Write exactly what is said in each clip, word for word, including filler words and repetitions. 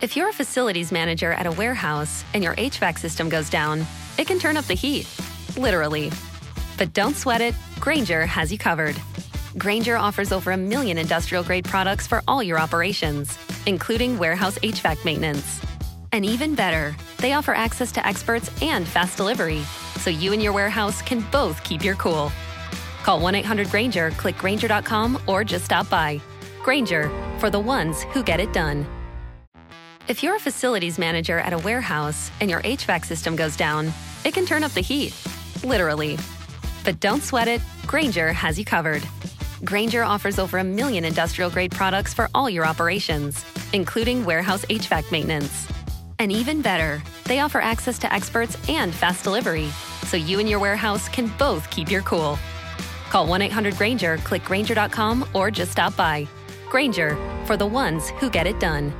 If you're a facilities manager at a warehouse and your H V A C system goes down, it can turn up the heat, literally. But don't sweat it, Grainger has you covered. Grainger offers over a million industrial-grade products for all your operations, including warehouse H V A C maintenance. And even better, they offer access to experts and fast delivery, so you and your warehouse can both keep your cool. Call one eight hundred Grainger, click Grainger dot com, or just stop by. Grainger, for the ones who get it done. If you're a facilities manager at a warehouse and your H V A C system goes down, it can turn up the heat, literally. But don't sweat it, Grainger has you covered. Grainger offers over a million industrial-grade products for all your operations, including warehouse H V A C maintenance. And even better, they offer access to experts and fast delivery, so you and your warehouse can both keep your cool. Call one eight hundred Grainger, click Grainger dot com, or just stop by. Grainger, for the ones who get it done.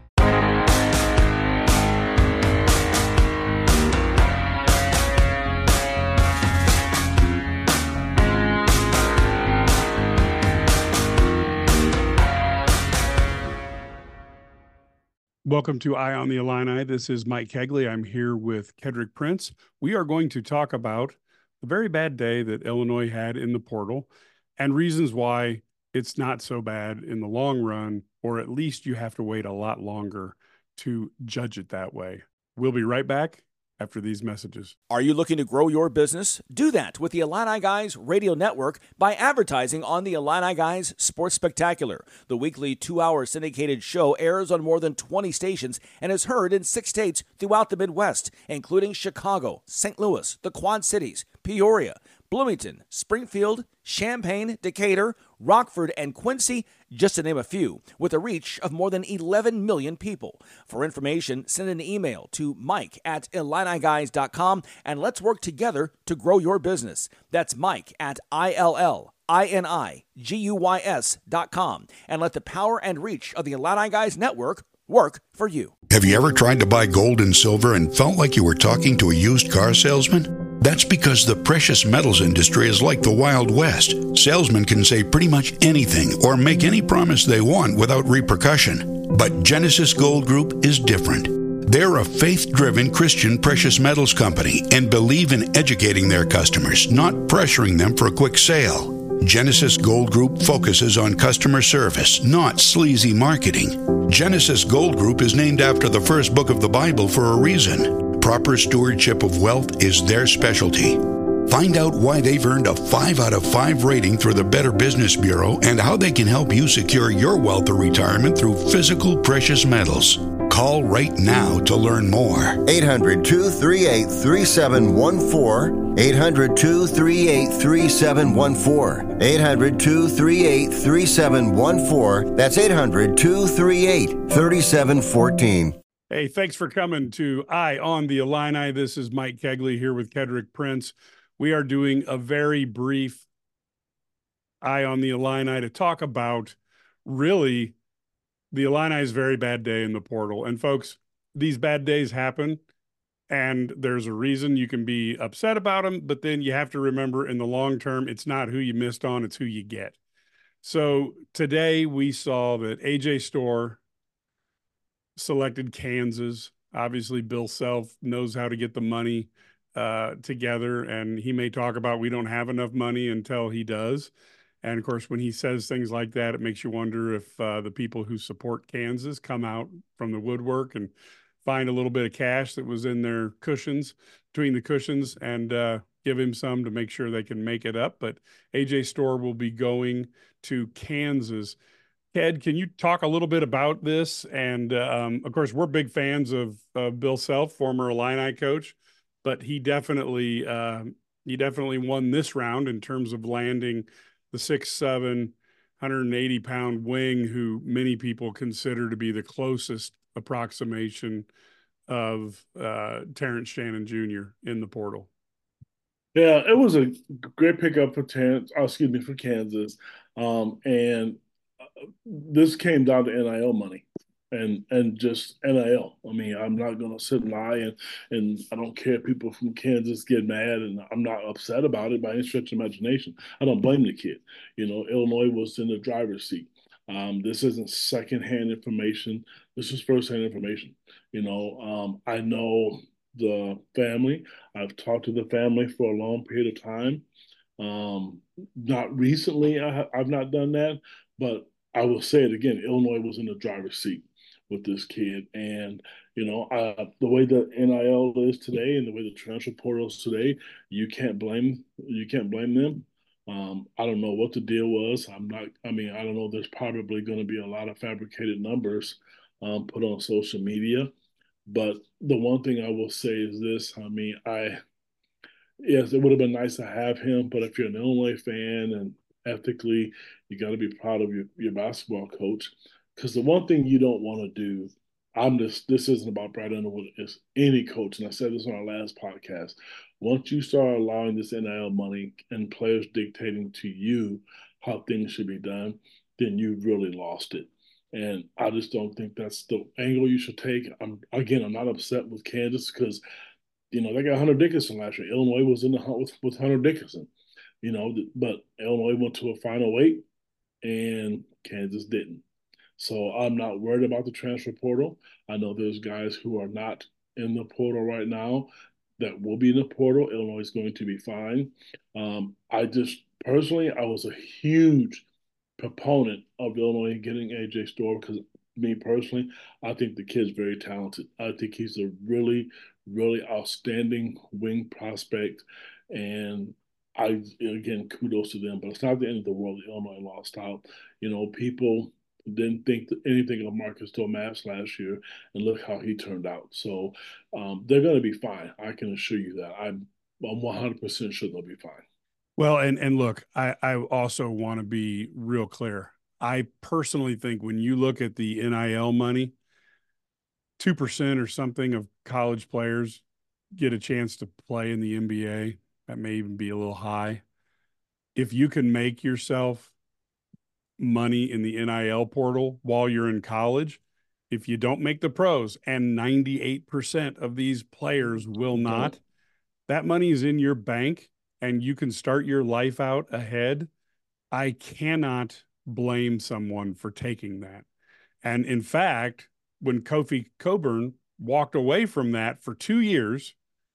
Welcome to Eye on the Illini. This is Mike Kegley. I'm here with Kedrick Prince. We are going to talk about the very bad day that Illinois had in the portal and reasons why it's not so bad in the long run, or at least you have to wait a lot longer to judge it that way. We'll be right back after these messages. Are you looking to grow your business? Do that with the Illini Guys Radio Network by advertising on the Illini Guys Sports Spectacular. The weekly two-hour syndicated show airs on more than twenty stations and is heard in six states throughout the Midwest, including Chicago, Saint Louis, the Quad Cities, Peoria, Bloomington, Springfield, Champaign, Decatur, Rockford, and Quincy, just to name a few, with a reach of more than eleven million people. For information, send an email to mike at illini guys dot com and let's work together to grow your business. That's Mike at I L L I N I G U Y S dot com, and let the power and reach of the Illini Guys Network work for you. Have you ever tried to buy gold and silver and felt like you were talking to a used car salesman? That's because the precious metals industry is like the Wild West. Salesmen can say pretty much anything or make any promise they want without repercussion. But Genesis Gold Group is different. They're a faith-driven Christian precious metals company and believe in educating their customers, not pressuring them for a quick sale. Genesis Gold Group focuses on customer service, not sleazy marketing. Genesis Gold Group is named after the first book of the Bible for a reason. Proper stewardship of wealth is their specialty. Find out why they've earned a five out of five rating through the Better Business Bureau and how they can help you secure your wealth or retirement through physical precious metals. Call right now to learn more. eight hundred, two three eight, three seven one four. eight hundred, two three eight, three seven one four. eight hundred, two three eight, three seven one four. That's eight hundred, two three eight, three seven one four. Hey, thanks for coming to Eye on the Illini. This is Mike Kegley here with Kedrick Prince. We are doing a very brief Eye on the Illini to talk about really the Illini's very bad day in the portal. And folks, these bad days happen, and there's a reason you can be upset about them, but then you have to remember in the long term, it's not who you missed on, it's who you get. So today we saw that A J Storr selected Kansas. Obviously, Bill Self knows how to get the money uh, together, and he may talk about we don't have enough money until he does. And, of course, when he says things like that, it makes you wonder if uh, the people who support Kansas come out from the woodwork and find a little bit of cash that was in their cushions, between the cushions, and uh, give him some to make sure they can make it up. But A J Storr will be going to Kansas. Ed, can you talk a little bit about this? And, um, of course, we're big fans of uh, Bill Self, former Illini coach, but he definitely uh, he definitely won this round in terms of landing the six seven, one hundred eighty pound wing who many people consider to be the closest approximation of uh, Terrence Shannon Junior in the portal. Yeah, it was a great pickup for Terrence, oh, excuse me, for Kansas. Um, and this came down to N I L money and and just N I L. I mean, I'm not going to sit and lie, and, and I don't care if people from Kansas get mad, and I'm not upset about it by any stretch of imagination. I don't blame the kid. You know, Illinois was in the driver's seat. Um, this isn't secondhand information. This is firsthand information. You know, um, I know the family. I've talked to the family for a long period of time. Um, not recently, I ha- I've not done that, but I will say it again. Illinois was in the driver's seat with this kid, and you know, uh, the way the N I L is today, and the way the transfer portal is today, you can't blame you can't blame them. Um, I don't know what the deal was. I'm not. I mean, I don't know. There's probably going to be a lot of fabricated numbers um, put on social media, but the one thing I will say is this. I mean, I yes, it would have been nice to have him, but if you're an Illinois fan and ethically, you got to be proud of your, your basketball coach. Because the one thing you don't want to do, I'm just, this isn't about Brad Underwood, it's any coach. And I said this on our last podcast. Once you start allowing this N I L money and players dictating to you how things should be done, then you've really lost it. And I just don't think that's the angle you should take. I'm again, I'm not upset with Kansas because you know, they got Hunter Dickinson last year. Illinois was in the hunt with, with Hunter Dickinson, you know, but Illinois went to a final eight and Kansas didn't. So I'm not worried about the transfer portal. I know there's guys who are not in the portal right now that will be in the portal. Illinois is going to be fine. Um, I just personally, I was a huge proponent of Illinois getting A J Storr because me personally, I think the kid's very talented. I think he's a really, really outstanding wing prospect. And I, again, kudos to them, but it's not the end of the world that Illinois lost out. You know, people didn't think anything of Marcus Domask last year, and look how he turned out. So um, they're going to be fine. I can assure you that. I'm, I'm one hundred percent sure they'll be fine. Well, and and look, I, I also want to be real clear. I personally think when you look at the N I L money, two percent or something of college players get a chance to play in the N B A. That may even be a little high. If you can make yourself money in the N I L portal while you're in college, if you don't make the pros, and ninety-eight percent of these players will not, that money is in your bank and you can start your life out ahead. I cannot blame someone for taking that. And in fact, when Kofi Cockburn walked away from that for two years,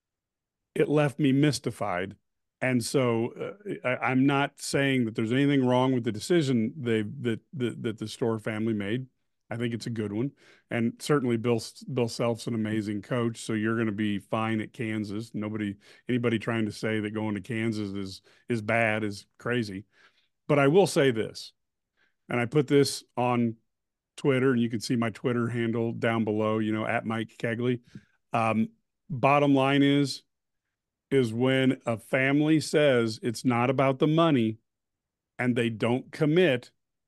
it left me mystified. And so uh, I, I'm not saying that there's anything wrong with the decision they that, that that the Storr family made. I think it's a good one, and certainly Bill Bill Self's an amazing coach. So you're going to be fine at Kansas. Nobody, anybody trying to say that going to Kansas is is bad is crazy. But I will say this, and I put this on Twitter, and you can see my Twitter handle down below. You know, at Mike Kegley. Um, bottom line is, is when a family says it's not about the money, and they don't commit,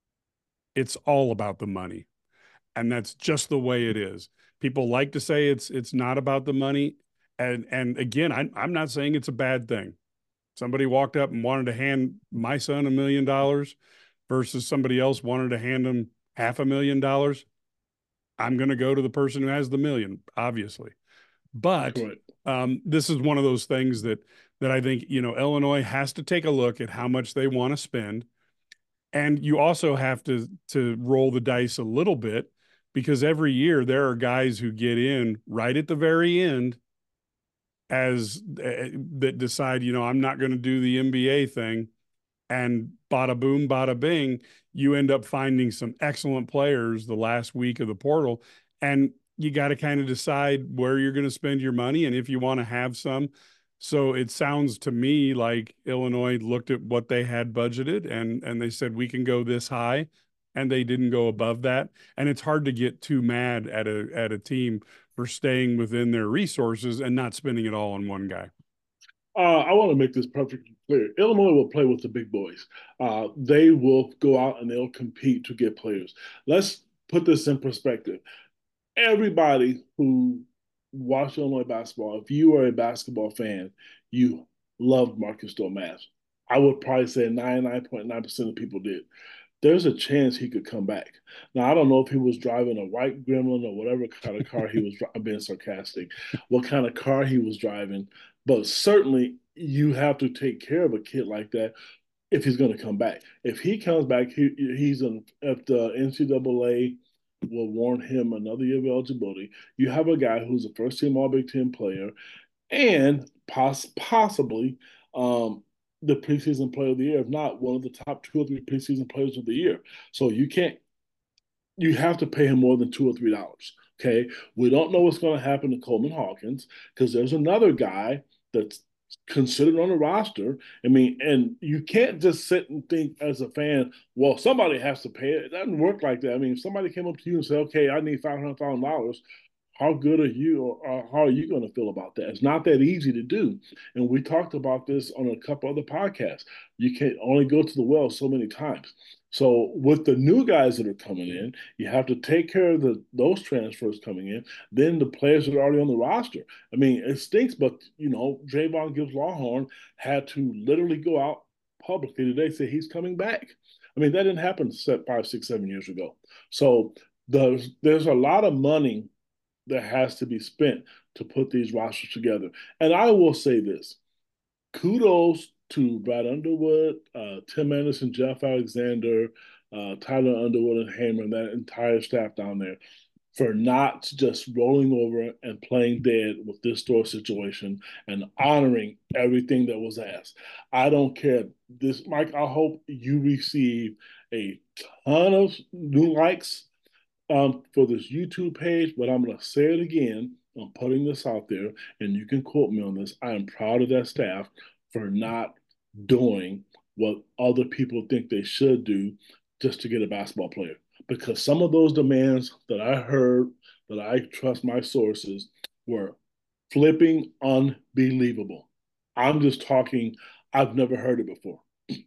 it's all about the money. And that's just the way it is. People like to say it's it's not about the money. And and again, I, I'm not saying it's a bad thing. Somebody walked up and wanted to hand my son a million dollars versus somebody else wanted to hand him half a million dollars. I'm going to go to the person who has the million, obviously. But um, this is one of those things that that I think, you know, Illinois has to take a look at how much they want to spend. And you also have to to roll the dice a little bit, because every year there are guys who get in right at the very end as uh, that decide, you know, I'm not going to do the N B A thing, and bada boom, bada bing, you end up finding some excellent players the last week of the portal, and you got to kind of decide where you're going to spend your money and if you want to have some. So it sounds to me like Illinois looked at what they had budgeted and and they said, we can go this high, and they didn't go above that. And it's hard to get too mad at a at a team for staying within their resources and not spending it all on one guy. Uh, I want to make this perfectly clear. Illinois will play with the big boys. Uh, they will go out and they'll compete to get players. Let's put this in perspective. Everybody who watched Illinois basketball, if you are a basketball fan, you loved Marcus Domask. I would probably say ninety-nine point nine percent of people did. There's a chance he could come back. Now, I don't know if he was driving a white Gremlin or whatever kind of car he was I'm being sarcastic, what kind of car he was driving, but certainly you have to take care of a kid like that. if he's going to come back. If he comes back, he, he's in, if the N C double A will warrant him another year of eligibility. You have a guy who's a first team All Big Ten player and poss- possibly um, the preseason player of the year, if not one of the top two or three preseason players of the year. So you can't, you have to pay him more than two or three dollars. Okay. We don't know what's going to happen to Coleman Hawkins because there's another guy that's considered on the roster. I mean, and you can't just sit and think as a fan, well, somebody has to pay it. It doesn't work like that. I mean, if somebody came up to you and said, okay, I need five hundred thousand dollars, how good are you or how are you going to feel about that? It's not that easy to do. And we talked about this on a couple other podcasts. You can only go to the well so many times. So with the new guys that are coming in, you have to take care of the those transfers coming in. Then the players that are already on the roster. I mean, it stinks, but you know, Javon Gibbs Lawhorn had to literally go out publicly today say he's coming back. I mean, that didn't happen five, six, seven years ago. So there's there's a lot of money that has to be spent to put these rosters together. And I will say this, kudos to Brad Underwood, uh, Tim Anderson, Jeff Alexander, uh, Tyler Underwood, and Hamer, and that entire staff down there for not just rolling over and playing dead with this store situation and honoring everything that was asked. I don't care. This, Mike, I hope you receive a ton of new likes um, for this YouTube page, but I'm going to say it again. I'm putting this out there, and you can quote me on this. I am proud of that staff for not doing what other people think they should do just to get a basketball player. Because some of those demands that I heard, that I trust my sources, were flipping unbelievable. I'm just talking, I've never heard it before.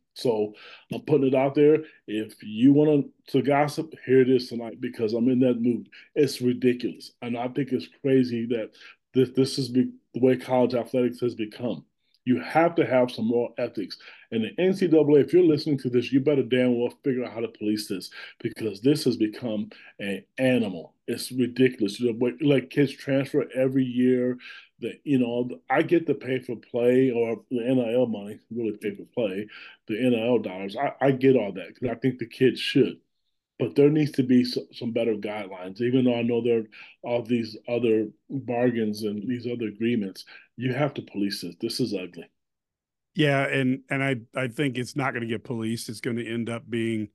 So I'm putting it out there. If you want to gossip, here it is tonight because I'm in that mood. It's ridiculous. And I think it's crazy that this, this is be, the way college athletics has become. You have to have some more ethics. And the N C double A, if you're listening to this, you better damn well figure out how to police this because this has become an animal. It's ridiculous. You know, like kids transfer every year. That you know, I get the pay for play or the N I L money, really pay for play, the N I L dollars. I, I get all that because I think the kids should. But there needs to be some, some better guidelines. Even though I know there are all these other bargains and these other agreements, you have to police this. This is ugly. Yeah, and and I I think it's not going to get policed. It's going to end up being,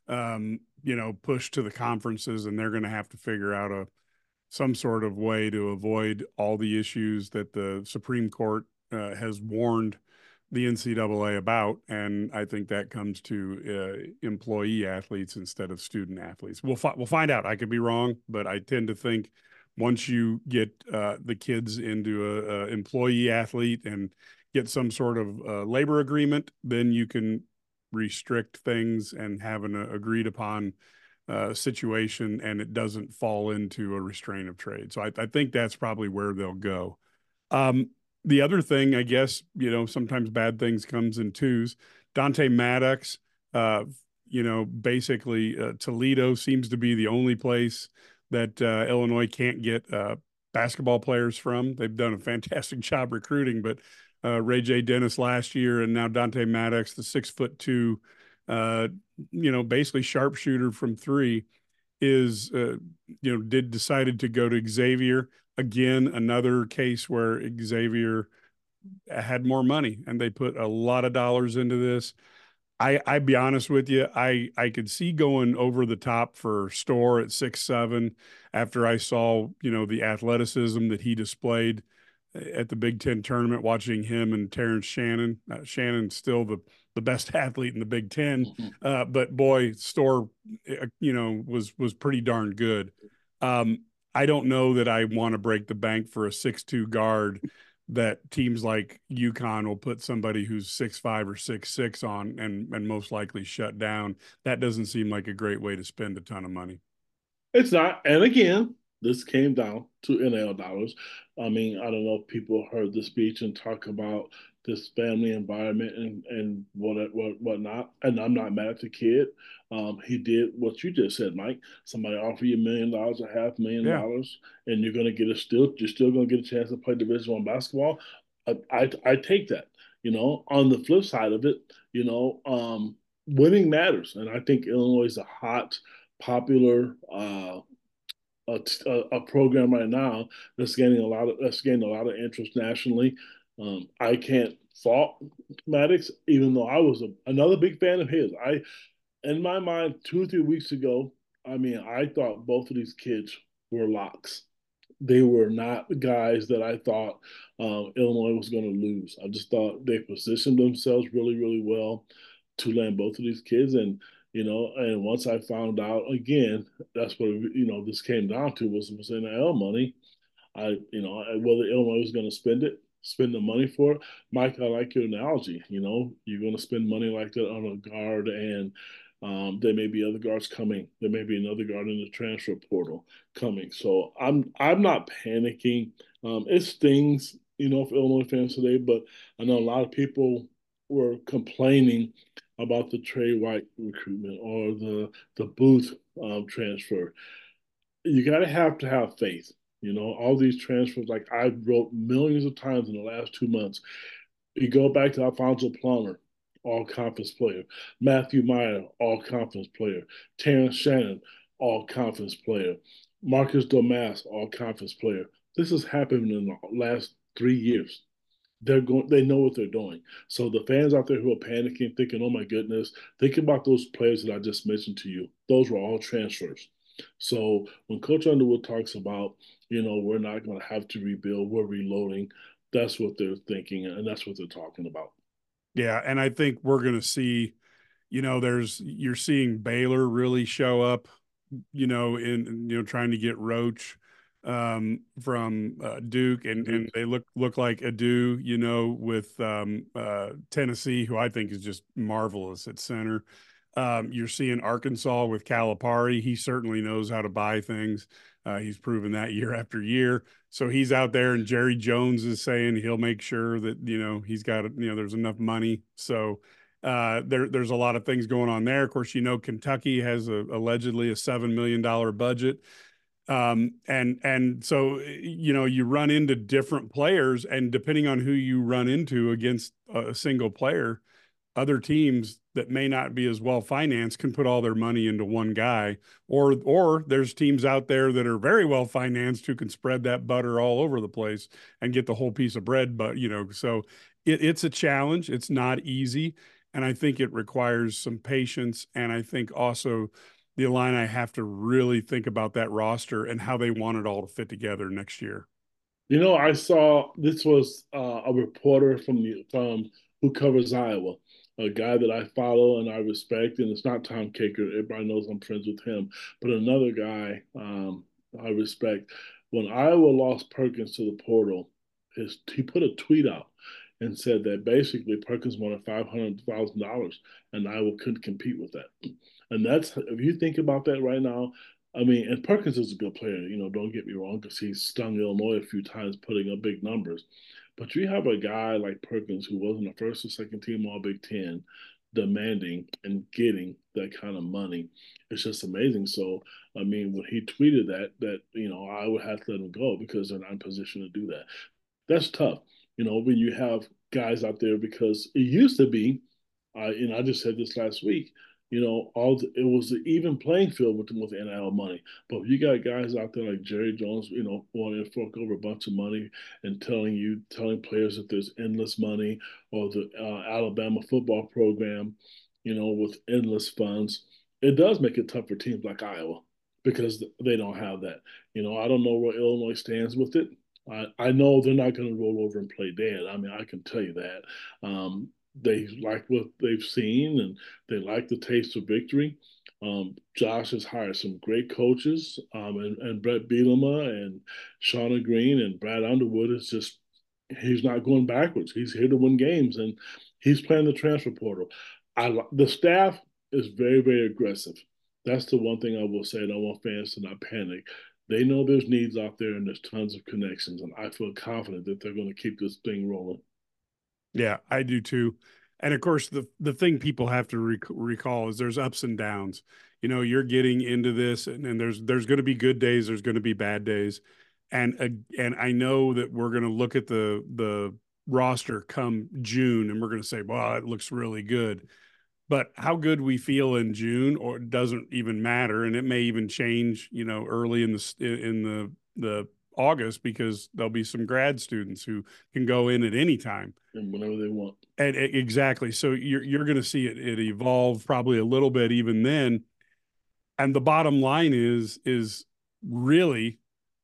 um, you know, pushed to the conferences, and they're going to have to figure out a some sort of way to avoid all the issues that the Supreme Court uh, has warned the N C double A about. And I think that comes to uh, employee athletes instead of student athletes. We'll, fi- we'll find out. I could be wrong, but I tend to think once you get uh, the kids into a, a employee athlete and get some sort of uh, labor agreement, then you can restrict things and have an uh, agreed upon Uh, situation, and it doesn't fall into a restraint of trade. So I, I think that's probably where they'll go. Um, the other thing, I guess, you know, sometimes bad things comes in twos. Dante Maddox, uh, you know, basically uh, Toledo seems to be the only place that uh, Illinois can't get uh, basketball players from. They've done a fantastic job recruiting, but uh, Ray J. Dennis last year and now Dante Maddox, the six foot two Uh, you know, basically sharpshooter from three is, uh, you know, did decided to go to Xavier. Again, another case where Xavier had more money and they put a lot of dollars into this. I, I'd be honest with you. I, I could see going over the top for Storr at six, seven after I saw, you know, the athleticism that he displayed at the Big Ten tournament, watching him and Terrence Shannon. Uh, Shannon's still the, the best athlete in the Big Ten, uh, but boy, Storr, you know, was was pretty darn good. Um, I don't know that I want to break the bank for a six two guard that teams like UConn will put somebody who's six five or six six on and and most likely shut down. That doesn't seem like a great way to spend a ton of money. It's not. And again, this came down to N I L dollars. I mean, I don't know if people heard the speech and talk about this family environment and and what what whatnot. And I'm not mad at the kid. Um, he did what you just said, Mike. Somebody offer you a million dollars, a half million Yeah. dollars, and you're going to get a still. You're still going to get a chance to play Division One basketball. I, I I take that. You know, on the flip side of it, you know, um, winning matters. And I think Illinois is a hot, popular, uh, a, a, program right now that's gaining a lot of that's gaining a lot of interest nationally. Um, I can't fault Maddox, even though I was a, another big fan of his. I, in my mind, two or three weeks ago, I mean, I thought both of these kids were locks. They were not guys that I thought um, Illinois was going to lose. I just thought they positioned themselves really, really well to land both of these kids. And, you know, and once I found out again, that's what, you know, this came down to was, was N I L money. I, you know, whether Illinois was going to spend it, spend the money for it. Mike, I like your analogy. You know, you're going to spend money like that on a guard, and um, there may be other guards coming. There may be another guard in the transfer portal coming. So I'm I'm not panicking. Um, it stings, you know, for Illinois fans today, but I know a lot of people were complaining about the Trey White recruitment or the the Booth um, transfer. You got to have to have faith. You know, all these transfers, like I wrote millions of times in the last two months. You go back to Alfonso Plummer, all conference player. Matthew Meyer, all conference player. Terrence Shannon, all conference player. Marcus Domask, all conference player. This has happened in the last three years. They're going. They know what they're doing. So the fans out there who are panicking, thinking, "Oh my goodness," think about those players that I just mentioned to you. Those were all transfers. So when Coach Underwood talks about, you know, we're not going to have to rebuild, we're reloading, that's what they're thinking, and that's what they're talking about. Yeah, and I think we're going to see, you know, there's you're seeing Baylor really show up, you know, in you know trying to get Roach um, from uh, Duke, and Duke. and they look look like Adu, you know, with um, uh, Tennessee, who I think is just marvelous at center. Um, you're seeing Arkansas with Calipari. He certainly knows how to buy things. Uh, he's proven that year after year. So he's out there, and Jerry Jones is saying he'll make sure that, you know, he's got, you know, there's enough money. So uh, there, there's a lot of things going on there. Of course, you know, Kentucky has a, allegedly a seven million dollars budget. Um, and, and so, you know, you run into different players, and depending on who you run into against a single player, other teams that may not be as well financed can put all their money into one guy, or or there's teams out there that are very well financed who can spread that butter all over the place and get the whole piece of bread. But you know, so it, it's a challenge. It's not easy, and I think it requires some patience. And I think also the Illini have to really think about that roster and how they want it all to fit together next year. You know, I saw this was uh, a reporter from the from who covers Iowa, a guy that I follow and I respect, and it's not Tom Caker. Everybody knows I'm friends with him, but another guy um, I respect. When Iowa lost Perkins to the portal, his he put a tweet out and said that basically Perkins wanted five hundred thousand dollars, and Iowa couldn't compete with that. And that's if you think about that right now. I mean, and Perkins is a good player. You know, don't get me wrong, because he's stung Illinois a few times, putting up big numbers. But you have a guy like Perkins who wasn't a first or second team All Big Ten, demanding and getting that kind of money. It's just amazing. So, I mean, when he tweeted that, that you know, I would have to let him go because they're not in position to do that. That's tough. You know, when you have guys out there, because it used to be, uh, and I just said this last week, you know, all the, it was an even playing field with with N I L money. But if you got guys out there like Jerry Jones, you know, wanting to fork over a bunch of money and telling you, telling players that there's endless money, or the uh, Alabama football program, you know, with endless funds, it does make it tough for teams like Iowa because they don't have that. You know, I don't know where Illinois stands with it. I, I know they're not going to roll over and play dead. I mean, I can tell you that. Um, they like what they've seen, and they like the taste of victory. Um, Josh has hired some great coaches, um, and, and Brett Bielema and Shauna Green and Brad Underwood is just, he's not going backwards. He's here to win games, and he's playing the transfer portal. I The staff is very, very aggressive. That's the one thing I will say, and I want fans to not panic. They know there's needs out there, and there's tons of connections, and I feel confident that they're going to keep this thing rolling. Yeah, I do too. And of course, the the thing people have to rec- recall is there's ups and downs. You know, you're getting into this, and, and there's there's going to be good days, there's going to be bad days, and uh, and I know that we're going to look at the the roster come June, and we're going to say, well, it looks really good. But how good we feel in June or doesn't even matter. And it may even change, you know, early in the, in the, the August, because there'll be some grad students who can go in at any time. And whenever they want. And exactly. So you're, you're going to see it, it evolve probably a little bit even then. And the bottom line is, is really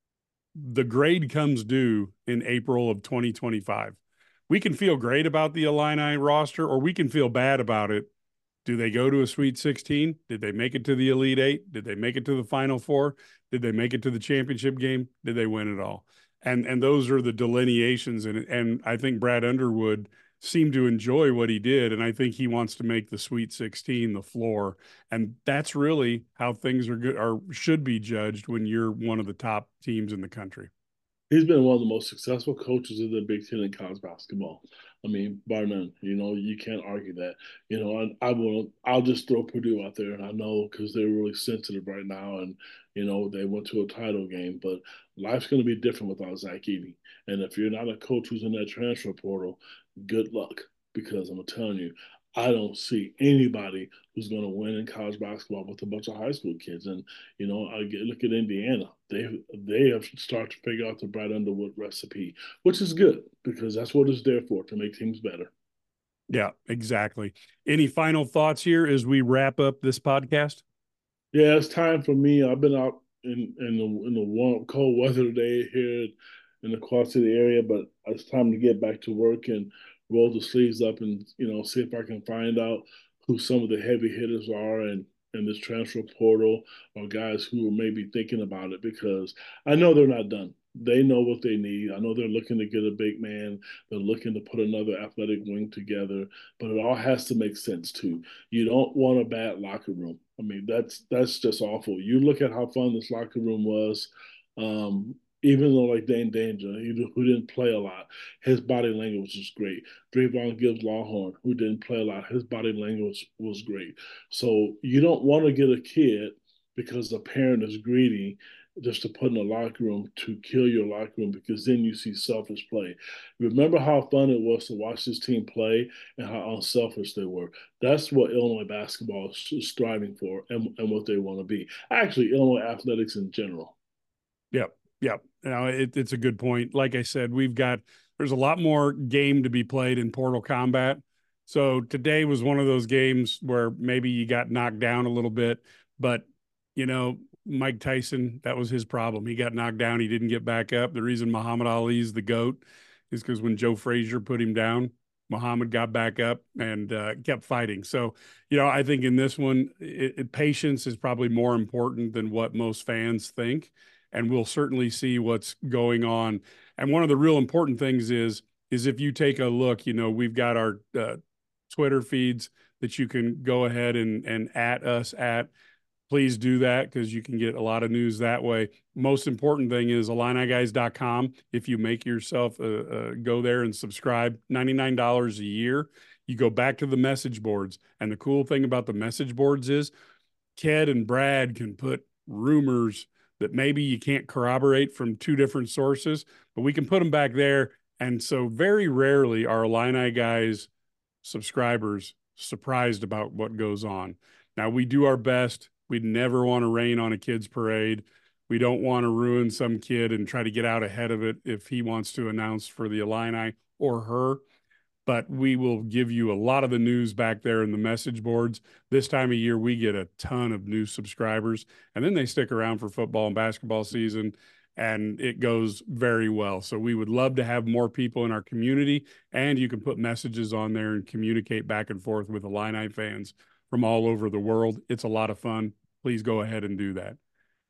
the grade comes due in April of twenty twenty-five. We can feel great about the Illini roster, or we can feel bad about it. Do they go to a Sweet sixteen? Did they make it to the Elite Eight? Did they make it to the Final Four? Did they make it to the championship game? Did they win it all? And and those are the delineations. And and I think Brad Underwood seemed to enjoy what he did, and I think he wants to make the Sweet sixteen the floor. And that's really how things are good, or should be judged when you're one of the top teams in the country. He's been one of the most successful coaches in the Big Ten in college basketball. I mean, bar none. You know, you can't argue that. You know, I, I will. I'll just throw Purdue out there, and I know because they're really sensitive right now, and you know they went to a title game. But life's going to be different without Zach Edey. And if you're not a coach who's in that transfer portal, good luck, because I'm telling you, I don't see anybody who's going to win in college basketball with a bunch of high school kids. And, you know, I get, look at Indiana. They they have started to figure out the Brad Underwood recipe, which is good because that's what it's there for, to make teams better. Yeah, exactly. Any final thoughts here as we wrap up this podcast? Yeah, it's time for me. I've been out in, in, the, in the warm, cold weather today here in the Quad City area, but it's time to get back to work and roll the sleeves up and, you know, see if I can find out who some of the heavy hitters are and in this transfer portal, or guys who are maybe thinking about it, because I know they're not done. They know what they need. I know they're looking to get a big man. They're looking to put another athletic wing together, but it all has to make sense too. You don't want a bad locker room. I mean, that's that's just awful. You look at how fun this locker room was. Um, Even though like Dane Danger, who didn't play a lot, his body language was great. Drayvon Gibbs Lawhorn, who didn't play a lot, his body language was great. So you don't want to get a kid because the parent is greedy just to put in a locker room to kill your locker room, because then you see selfish play. Remember how fun it was to watch this team play and how unselfish they were. That's what Illinois basketball is striving for, and, and what they want to be. Actually, Illinois athletics in general. Yep. Yep. You know, it, it's a good point. Like I said, we've got, there's a lot more game to be played in Portal Combat. So today was one of those games where maybe you got knocked down a little bit, but you know, Mike Tyson, that was his problem. He got knocked down. He didn't get back up. The reason Muhammad Ali's the GOAT is because when Joe Frazier put him down, Muhammad got back up and uh, kept fighting. So, you know, I think in this one, it, it, patience is probably more important than what most fans think. And we'll certainly see what's going on. And one of the real important things is, is if you take a look, you know, we've got our uh, Twitter feeds that you can go ahead and, and at us at. Please do that, because you can get a lot of news that way. Most important thing is Illini Guys dot com. If you make yourself uh, uh, go there and subscribe, ninety-nine dollars a year, you go back to the message boards. And the cool thing about the message boards is Ked and Brad can put rumors that maybe you can't corroborate from two different sources, but we can put them back there. And so very rarely are Illini Guys subscribers surprised about what goes on. Now, we do our best. We'd never want to rain on a kid's parade. We don't want to ruin some kid and try to get out ahead of it if he wants to announce for the Illini or her. But we will give you a lot of the news back there in the message boards. This time of year, we get a ton of new subscribers, and then they stick around for football and basketball season, and it goes very well. So we would love to have more people in our community, and you can put messages on there and communicate back and forth with Illini fans from all over the world. It's a lot of fun. Please go ahead and do that.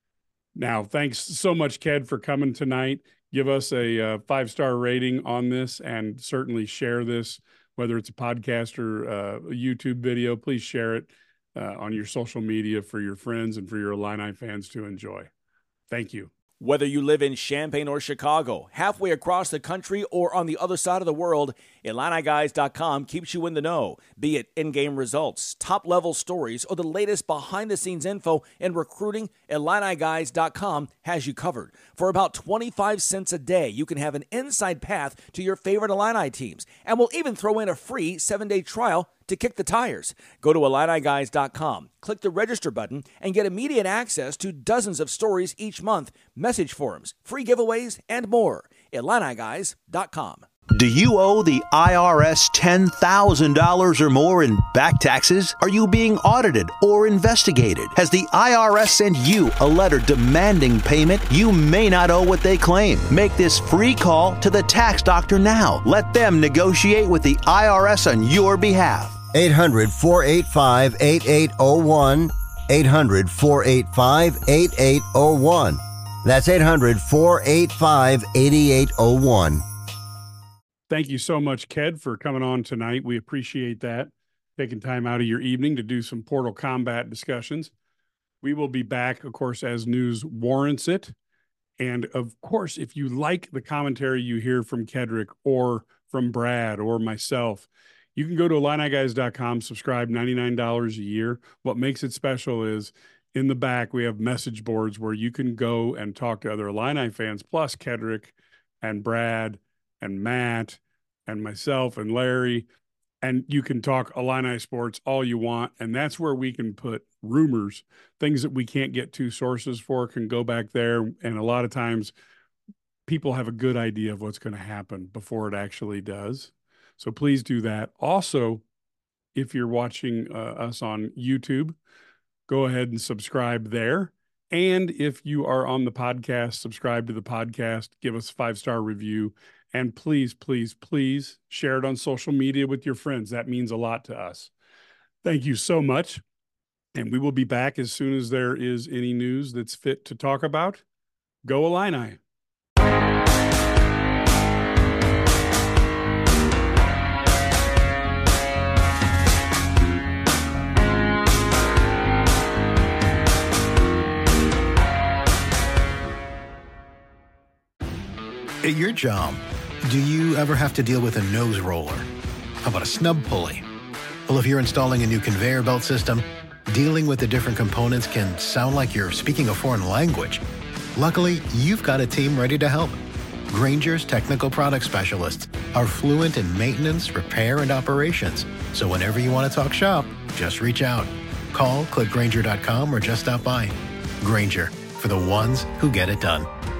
Now, thanks so much, Ked, for coming tonight. Give us a uh, five-star rating on this, and certainly share this, whether it's a podcast or uh, a YouTube video. Please share it uh, on your social media for your friends and for your Illini fans to enjoy. Thank you. Whether you live in Champaign or Chicago, halfway across the country, or on the other side of the world, Illini Guys dot com keeps you in the know. Be it in-game results, top-level stories, or the latest behind-the-scenes info in recruiting, Illini Guys dot com has you covered. For about twenty-five cents a day, you can have an inside path to your favorite Illini teams, and we'll even throw in a free seven-day trial to kick the tires. Go to Illini Guys dot com, click the register button, and get immediate access to dozens of stories each month, message forums, free giveaways, and more. Illini Guys dot com. Do you owe the I R S ten thousand dollars or more in back taxes? Are you being audited or investigated? Has the I R S sent you a letter demanding payment? You may not owe what they claim. Make this free call to the tax doctor now. Let them negotiate with the I R S on your behalf. eight hundred, four eight five, eight eight zero one. eight hundred, four eight five, eight eight zero one. That's eight hundred, four eight five, eight eight zero one. Thank you so much, Ked, for coming on tonight. We appreciate that. Taking time out of your evening to do some Portal Combat discussions. We will be back, of course, as news warrants it. And of course, if you like the commentary you hear from Kedrick or from Brad or myself, you can go to Illini Guys dot com, subscribe, ninety-nine dollars a year. What makes it special is in the back, we have message boards where you can go and talk to other Illini fans, plus Kedrick and Brad and Matt and myself and Larry, and you can talk Illini sports all you want. And that's where we can put rumors, things that we can't get two sources for can go back there. And a lot of times people have a good idea of what's going to happen before it actually does. So please do that. Also, if you're watching uh, us on YouTube, go ahead and subscribe there. And if you are on the podcast, subscribe to the podcast, give us a five-star review, and please, please, please share it on social media with your friends. That means a lot to us. Thank you so much. And we will be back as soon as there is any news that's fit to talk about. Go Illini. At your job, do you ever have to deal with a nose roller? How about a snub pulley? Well, if you're installing a new conveyor belt system, dealing with the different components can sound like you're speaking a foreign language. Luckily, you've got a team ready to help. Grainger's technical product specialists are fluent in maintenance, repair, and operations. So whenever you want to talk shop, just reach out. Call, click Grainger dot com, or just stop by. Grainger, for the ones who get it done.